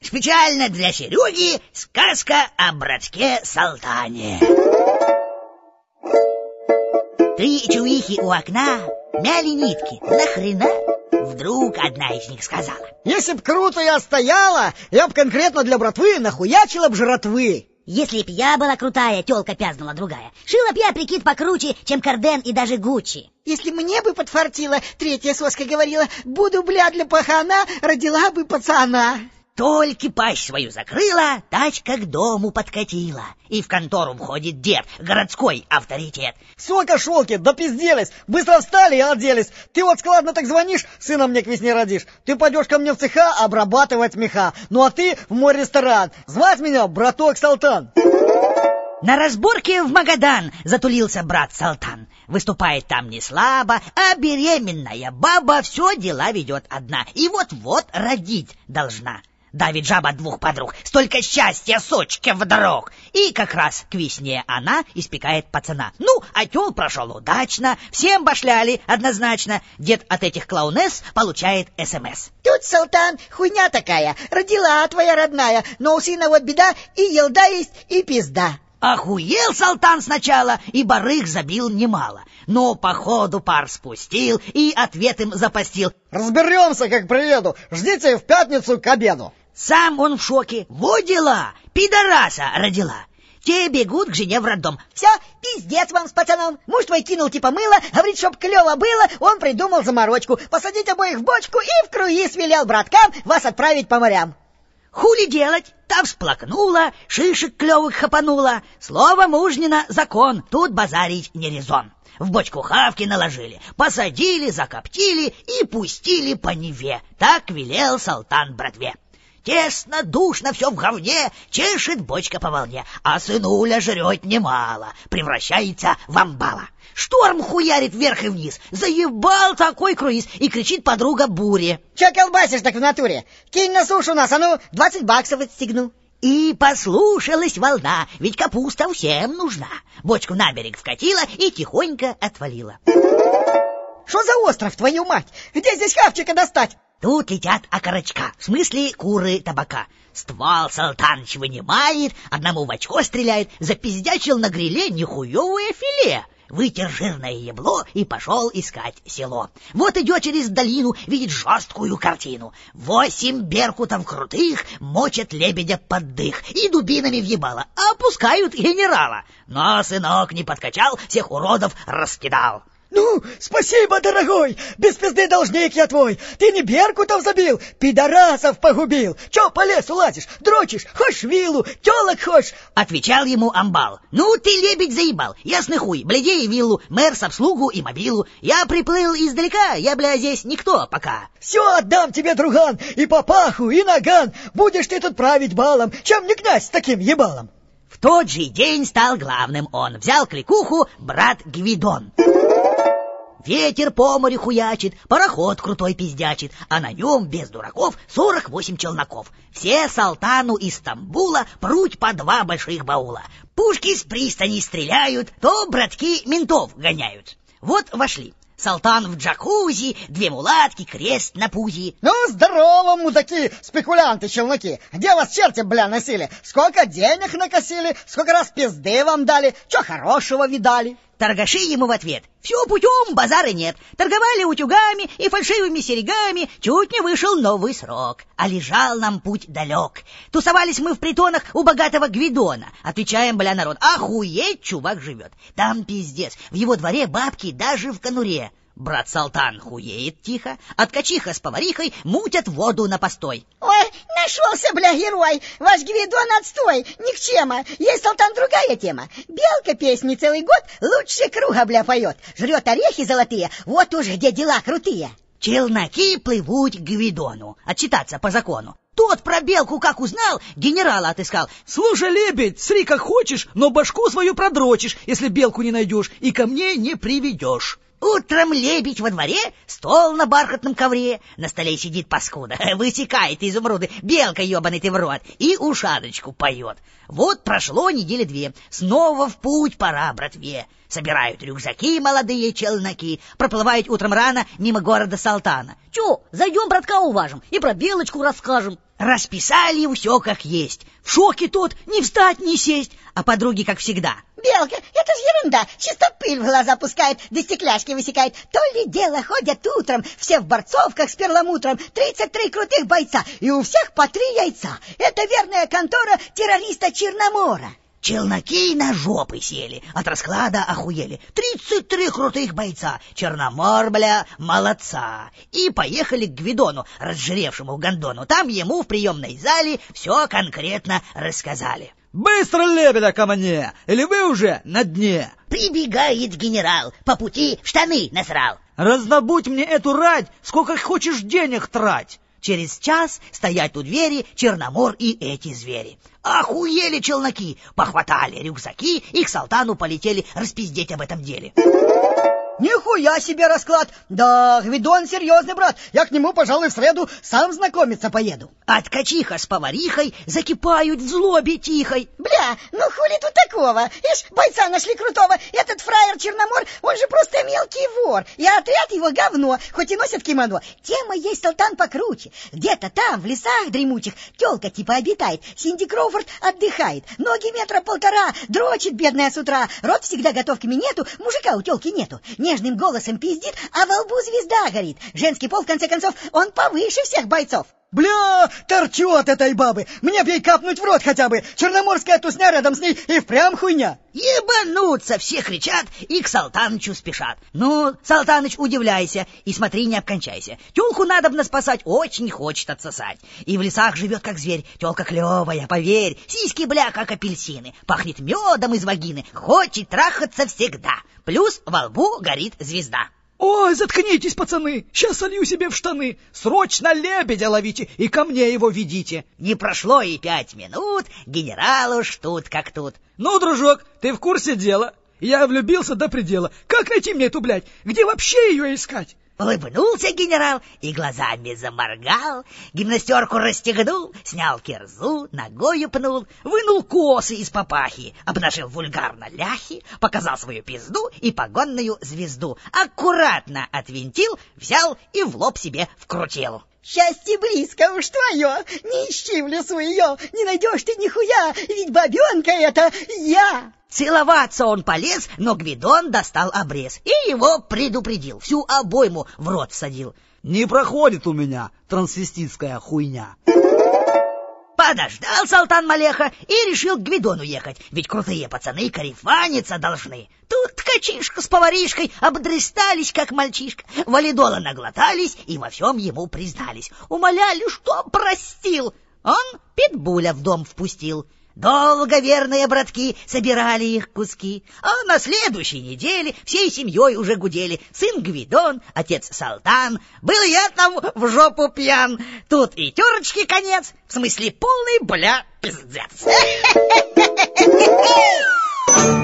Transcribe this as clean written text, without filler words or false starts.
Специально для Сереги сказка о братке Салтане. Три чувихи у окна мяли нитки. Нахрена? Вдруг одна из них сказала: если б круто я стояла, я б конкретно для братвы нахуячила б жратвы. Если б я была крутая, тёлка пязнула другая, шила б я прикид покруче, чем Карден и даже Гуччи. Если мне бы подфартило, третья соска говорила, буду, бля, для пахана, родила бы пацана. Только пасть свою закрыла, тачка к дому подкатила. И в контору входит дед, городской авторитет. Сока-шолки, допизделись, быстро встали и оделись. Ты вот складно так звонишь, сына мне к весне родишь. Ты пойдешь ко мне в цеха обрабатывать меха. Ну а ты в мой ресторан. Звать меня браток Салтан. На разборке в Магадан затулился брат Салтан. Выступает там не слабо, а беременная баба все дела ведет одна. И вот-вот родить должна. Давит жаба двух подруг, столько счастья сучке вдруг. И как раз к весне она испекает пацана. Ну, а тёл прошел удачно, всем башляли однозначно. Дед от этих клоунесс получает СМС. Тут, Салтан, хуйня такая, родила твоя родная, но у сына вот беда, и елда есть, и пизда. Охуел Салтан сначала, и барыг забил немало. Но по ходу пар спустил и ответ им запостил. Разберемся, как приеду. Ждите в пятницу к обеду. Сам он в шоке. Во дела, пидораса родила. Те бегут к жене в роддом. Все, пиздец вам с пацаном. Муж твой кинул типа мыло, говорит, чтоб клево было, он придумал заморочку. Посадить обоих в бочку и в круиз велел браткам вас отправить по морям. Хули делать? Та всплакнула, шишек клевых хапанула. Слово мужнина — закон, тут базарить не резон. В бочку хавки наложили, посадили, закоптили и пустили по Неве. Так велел Салтан братве. Тесно, душно, все в говне, чешет бочка по волне, а сынуля жрет немало, превращается в амбала. Шторм хуярит вверх и вниз, заебал такой круиз, и кричит подруга Буре. Че колбасишь так в натуре? Кинь на сушу нас, а ну, 20 баксов отстегну. И послушалась волна, ведь капуста всем нужна. Бочку на берег вкатила и тихонько отвалила. Что за остров, твою мать? Где здесь хавчика достать? Тут летят окорочка, в смысле куры табака. Ствол Салтаныч вынимает, одному в очко стреляет, запиздячил на гриле нихуевое филе. Вытер жирное ебло и пошел искать село. Вот идет через долину, видит жесткую картину. 8 беркутов крутых мочат лебедя под дых и дубинами въебало, а опускают генерала. Но сынок не подкачал, всех уродов раскидал. Ну, спасибо, дорогой, без пизды должник я твой. Ты не беркутов забил, пидорасов погубил. Чё по лесу лазишь, дрочишь, хочешь виллу, тёлок хочешь? Отвечал ему амбал. Ну ты, лебедь, заебал, ясный хуй, блядей виллу, мэр с обслугу и мобилу. Я приплыл издалека, я, бля, здесь никто пока. Все отдам тебе, друган, и папаху, и наган. Будешь ты тут править балом, чем не князь с таким ебалом. В тот же день стал главным он. Взял кликуху брат Гвидон. Ветер по морю хуячит, пароход крутой пиздячит, а на нем, без дураков, 48 челноков. Все Салтану из Стамбула пруть по 2 больших баула. Пушки с пристани стреляют, то братки ментов гоняют. Вот вошли. Салтан в джакузи, 2 мулатки, крест на пузе. Ну, здорово, мудаки, спекулянты, челноки. Где вас черти, бля, носили? Сколько денег накосили? Сколько раз пизды вам дали? Чё хорошего видали? Торгаши ему в ответ. Все путем, базара нет. Торговали утюгами и фальшивыми серьгами. Чуть не вышел новый срок. А лежал нам путь далек. Тусовались мы в притонах у богатого Гвидона. Отвечаем, бля, народ, охуеть чувак живет. Там пиздец. В его дворе бабки даже в конуре. Брат Салтан хуеет тихо, а ткачиха с поварихой мутят воду на постой. Ой, нашелся, бля, герой. Ваш Гвидон отстой, никчема. Есть, Салтан, другая тема. Белка песни целый год лучше круга, бля, поет. Жрет орехи золотые, вот уж где дела крутые. Челноки плывут к Гвидону, отчитаться по закону. Тот про белку как узнал, генерала отыскал. Слушай, лебедь, сри как хочешь, но башку свою продрочишь, если белку не найдешь, и ко мне не приведешь. Утром лебедь во дворе, стол на бархатном ковре, на столе сидит паскуда, высекает изумруды, белка ебаный ты в рот, и ушаночку поет. Вот прошло недели 2, снова в путь пора, братве. Собирают рюкзаки молодые челноки, проплывают утром рано мимо города Салтана. Чё, зайдем братка уважим и про Белочку расскажем. Расписали все как есть. В шоке тот, не встать, не сесть, а подруги как всегда. Белка, это ж ерунда, чисто пыль в глаза пускает, да стекляшки высекает. То ли дело ходят утром, все в борцовках с перламутром, 33 крутых бойца, и у всех по 3 яйца. Это верная контора террориста Черномора. Челноки на жопы сели, от расклада охуели. 33 крутых бойца, Черномор, бля, молодца. И поехали к Гвидону, разжиревшему гондону. Там ему в приемной зале все конкретно рассказали. Быстро, лебедя, ко мне, или вы уже на дне? Прибегает генерал, по пути в штаны насрал. Раздобудь мне эту рать, сколько хочешь денег трать. Через час стоять у двери Черномор и эти звери. Охуели челноки, похватали рюкзаки и к Салтану полетели распиздеть об этом деле. Нихуя себе расклад! Да, Гвидон серьезный брат. Я к нему, пожалуй, в среду сам знакомиться поеду. А ткачиха с поварихой закипают в злобе тихой. Бля, ну хули тут такого? Ишь, бойца нашли крутого. Этот фраер Черномор, он же просто мелкий вор. И отряд его говно, хоть и носит кимоно. Тема есть, Салтан, покруче. Где-то там, в лесах дремучих, тёлка типа обитает. Синди Кроуфорд отдыхает. Ноги 1,5 метра, дрочит бедная с утра. Рот всегда готовками нету, мужика у тёлки нету. Нежным голосом пиздит, а во лбу звезда горит. Женский пол, в конце концов, он повыше всех бойцов. Бля, торчу от этой бабы. Мне б ей капнуть в рот хотя бы. Черноморская тусня рядом с ней и впрямь хуйня. Ебануться все кричат и к Салтанычу спешат. Ну, Салтаныч, удивляйся и смотри, не обкончайся. Тёлку надобно спасать, очень хочет отсосать. И в лесах живет как зверь, тёлка клевая, поверь. Сиськи, бля, как апельсины. Пахнет медом из вагины, хочет трахаться всегда. Плюс во лбу горит звезда. Ой, заткнитесь, пацаны, сейчас солью себе в штаны. Срочно лебедя ловите и ко мне его ведите. Не прошло и 5 минут, генерал уж тут как тут. Ну, дружок, ты в курсе дела? Я влюбился до предела. Как найти мне эту, блядь? Где вообще ее искать? Улыбнулся генерал и глазами заморгал, гимнастерку расстегнул, снял кирзу, ногою пнул, вынул косы из папахи, обнажил вульгарно ляхи, показал свою пизду и погонную звезду, аккуратно отвинтил, взял и в лоб себе вкрутил. Счастье близко уж твое, не ищи в лесу ее, не найдешь ты нихуя, ведь бабенка это я. Целоваться он полез, но Гвидон достал обрез и его предупредил, всю обойму в рот всадил. Не проходит у меня трансвеститская хуйня. Подождал Салтан Малеха и решил к Гвидону ехать, ведь крутые пацаны карифаниться должны. Тут ткачишка с поваришкой обдрестались, как мальчишка, валидола наглотались и во всем ему признались. Умоляли, что простил. Он питбуля в дом впустил. Долго верные братки собирали их куски, а на следующей неделе всей семьей уже гудели. Сын Гвидон, отец Салтан, был я там в жопу пьян. Тут и терочки конец, в смысле полный, бля, пиздец.